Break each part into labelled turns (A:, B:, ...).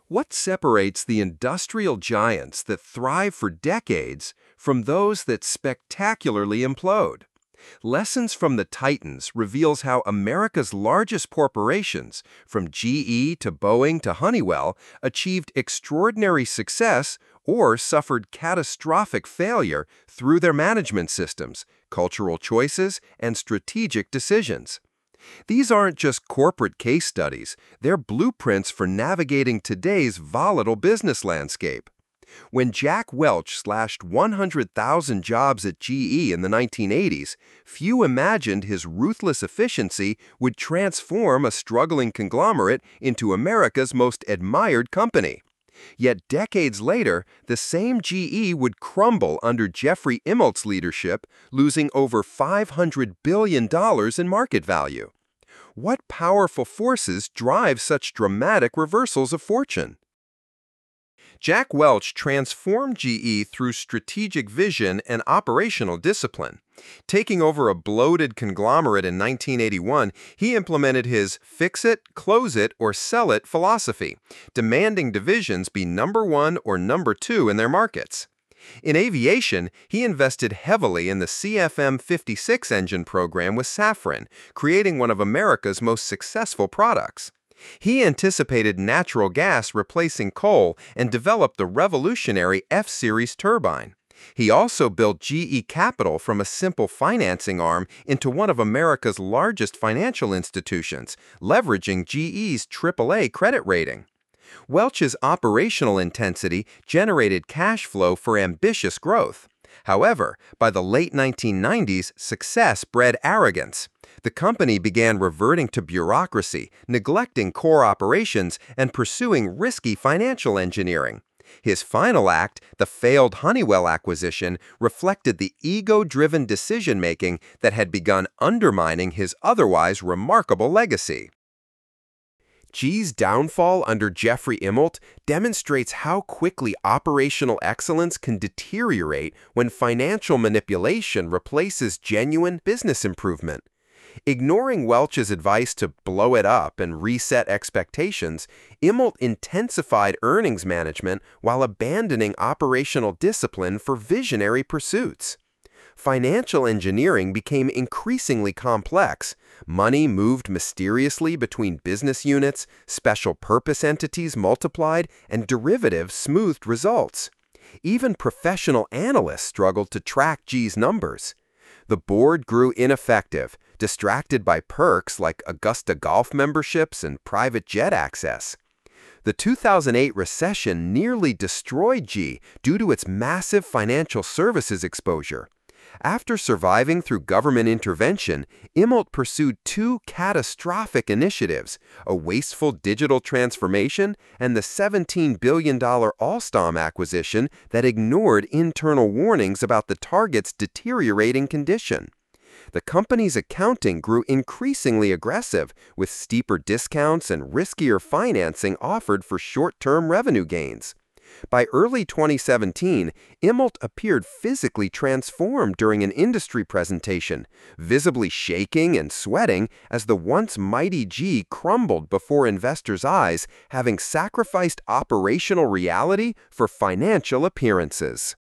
A: What separates the industrial giants that thrive for decades from those that spectacularly implode? Lessons from the Titans reveals how America's largest corporations, from GE to Boeing to Honeywell, achieved extraordinary success or suffered catastrophic failure through their management systems, cultural choices, and strategic decisions. These aren't just corporate case studies, they're blueprints for navigating today's volatile business landscape. When Jack Welch slashed 100,000 jobs at GE in the 1980s, few imagined his ruthless efficiency would transform a struggling conglomerate into America's most admired company. Yet decades later, the same GE would crumble under Jeffrey Immelt's leadership, losing over $500 billion in market value. What powerful forces drive such dramatic reversals of fortune? Jack Welch transformed GE through strategic vision and operational discipline. Taking over a bloated conglomerate in 1981, he implemented his fix it, close it, or sell it philosophy, demanding divisions be number one or number two in their markets. In aviation, he invested heavily in the CFM56 engine program with Safran, creating one of America's most successful products. He anticipated natural gas replacing coal and developed the revolutionary F-Series turbine. He also built GE Capital from a simple financing arm into one of America's largest financial institutions, leveraging GE's AAA credit rating. Welch's operational intensity generated cash flow for ambitious growth. However, by the late 1990s, success bred arrogance. The company began reverting to bureaucracy, neglecting core operations, and pursuing risky financial engineering. His final act, the failed Honeywell acquisition, reflected the ego-driven decision-making that had begun undermining his otherwise remarkable legacy. GE's downfall under Jeffrey Immelt demonstrates how quickly operational excellence can deteriorate when financial manipulation replaces genuine business improvement. Ignoring Welch's advice to blow it up and reset expectations, Immelt intensified earnings management while abandoning operational discipline for visionary pursuits. Financial engineering became increasingly complex. Money moved mysteriously between business units, special purpose entities multiplied, and derivatives smoothed results. Even professional analysts struggled to track GE's numbers. The board grew ineffective, distracted by perks like Augusta Golf memberships and private jet access. The 2008 recession nearly destroyed GE due to its massive financial services exposure. After surviving through government intervention, Immelt pursued two catastrophic initiatives, a wasteful digital transformation and the $17 billion Alstom acquisition that ignored internal warnings about the target's deteriorating condition. The company's accounting grew increasingly aggressive, with steeper discounts and riskier financing offered for short-term revenue gains. By early 2017, Immelt appeared physically transformed during an industry presentation, visibly shaking and sweating as the once mighty GE crumbled before investors' eyes, having sacrificed operational reality for financial appearances.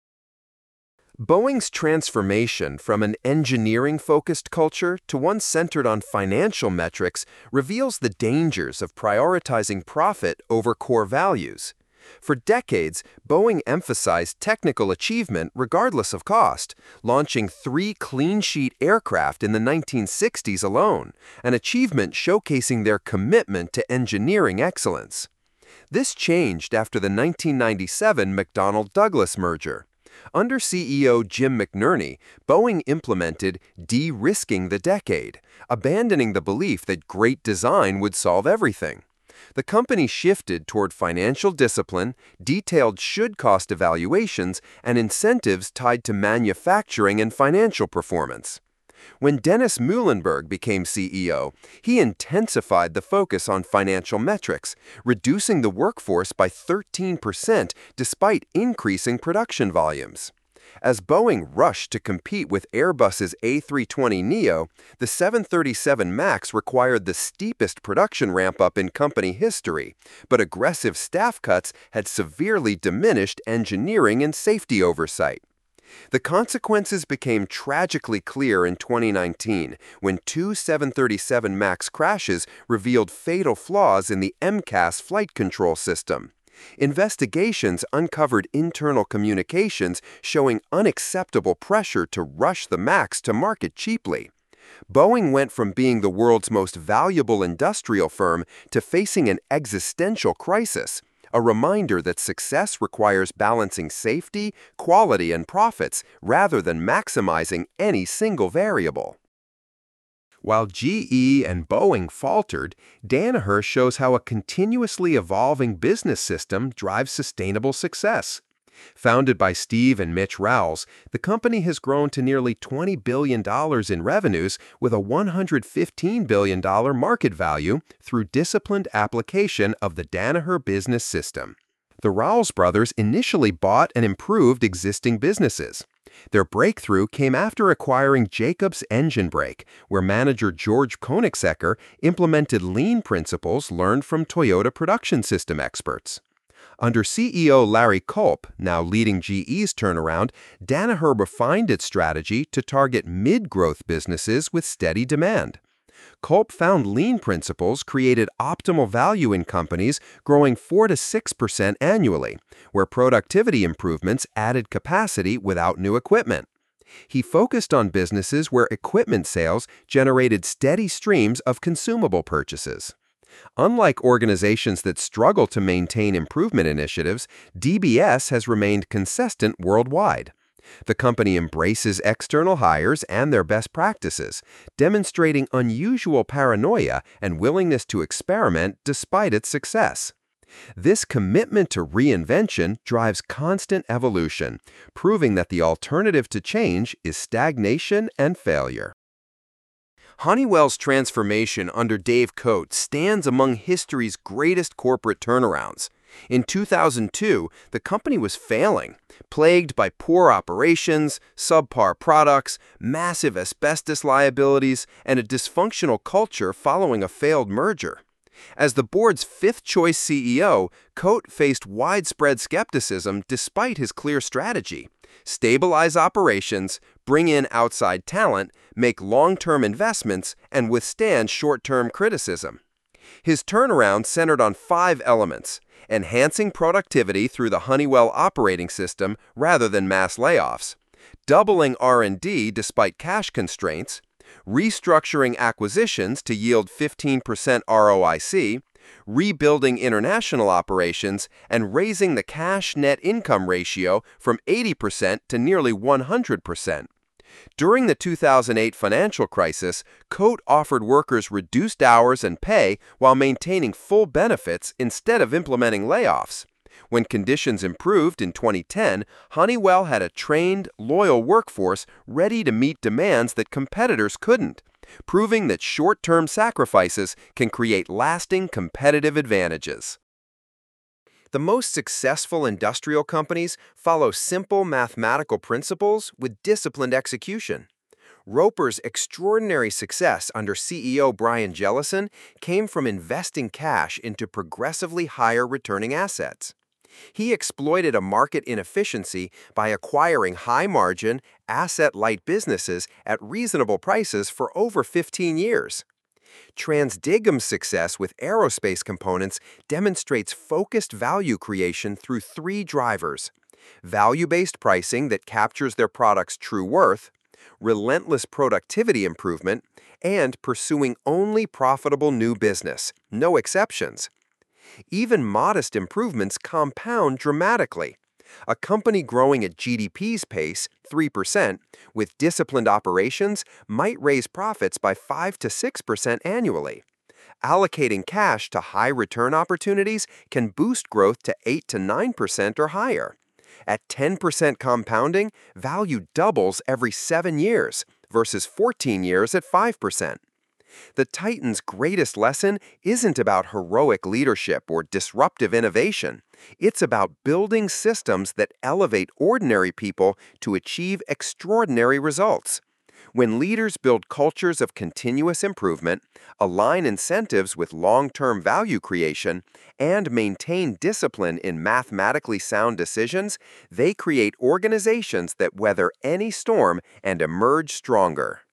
A: Boeing's transformation from an engineering-focused culture to one centered on financial metrics reveals the dangers of prioritizing profit over core values. For decades, Boeing emphasized technical achievement regardless of cost, launching 3 clean-sheet aircraft in the 1960s alone, an achievement showcasing their commitment to engineering excellence. This changed after the 1997 McDonnell-Douglas merger. Under CEO Jim McNerney, Boeing implemented de-risking the decade, abandoning the belief that great design would solve everything. The company shifted toward financial discipline, detailed should-cost evaluations, and incentives tied to manufacturing and financial performance. When Dennis Muilenburg became CEO, he intensified the focus on financial metrics, reducing the workforce by 13% despite increasing production volumes. As Boeing rushed to compete with Airbus's A320neo, the 737 MAX required the steepest production ramp-up in company history, but aggressive staff cuts had severely diminished engineering and safety oversight. The consequences became tragically clear in 2019 when two 737 MAX crashes revealed fatal flaws in the MCAS flight control system. Investigations uncovered internal communications showing unacceptable pressure to rush the MAX to market cheaply. Boeing went from being the world's most valuable industrial firm to facing an existential crisis, a reminder that success requires balancing safety, quality, and profits rather than maximizing any single variable. While GE and Boeing faltered, Danaher shows how a continuously evolving business system drives sustainable success. Founded by Steve and Mitch Rowles, the company has grown to nearly $20 billion in revenues with a $115 billion market value through disciplined application of the Danaher Business System. The Rowles brothers initially bought and improved existing businesses. Their breakthrough came after acquiring Jacobs Engine Brake, where manager George Koenigsecker implemented lean principles learned from Toyota production system experts. Under CEO Larry Culp, now leading GE's turnaround, Danaher refined its strategy to target mid-growth businesses with steady demand. Culp found lean principles created optimal value in companies growing 4 to 6% annually, where productivity improvements added capacity without new equipment. He focused on businesses where equipment sales generated steady streams of consumable purchases. Unlike organizations that struggle to maintain improvement initiatives, DBS has remained consistent worldwide. The company embraces external hires and their best practices, demonstrating unusual paranoia and willingness to experiment despite its success. This commitment to reinvention drives constant evolution, proving that the alternative to change is stagnation and failure. Honeywell's transformation under Dave Cote stands among history's greatest corporate turnarounds. In 2002, the company was failing, plagued by poor operations, subpar products, massive asbestos liabilities, and a dysfunctional culture following a failed merger. As the board's fifth-choice CEO, Cote faced widespread skepticism despite his clear strategy: stabilize operations, bring in outside talent, make long-term investments, and withstand short-term criticism. His turnaround centered on 5 elements: enhancing productivity through the Honeywell operating system rather than mass layoffs, doubling R&D despite cash constraints, restructuring acquisitions to yield 15% ROIC, rebuilding international operations, and raising the cash net income ratio from 80% to nearly 100%. During the 2008 financial crisis, Cote offered workers reduced hours and pay while maintaining full benefits instead of implementing layoffs. When conditions improved in 2010, Honeywell had a trained, loyal workforce ready to meet demands that competitors couldn't, proving that short-term sacrifices can create lasting competitive advantages. The most successful industrial companies follow simple mathematical principles with disciplined execution. Roper's extraordinary success under CEO Brian Jellison came from investing cash into progressively higher returning assets. He exploited a market inefficiency by acquiring high-margin, asset-light businesses at reasonable prices for over 15 years. Transdigm's success with aerospace components demonstrates focused value creation through 3 drivers: value-based pricing that captures their product's true worth, relentless productivity improvement, and pursuing only profitable new business, no exceptions. Even modest improvements compound dramatically. A company growing at GDP's pace, 3%, with disciplined operations might raise profits by 5 to 6% annually. Allocating cash to high return opportunities can boost growth to 8 to 9% or higher. At 10% compounding, value doubles every 7 years versus 14 years at 5%. The Titans' greatest lesson isn't about heroic leadership or disruptive innovation. It's about building systems that elevate ordinary people to achieve extraordinary results. When leaders build cultures of continuous improvement, align incentives with long-term value creation, and maintain discipline in mathematically sound decisions, they create organizations that weather any storm and emerge stronger.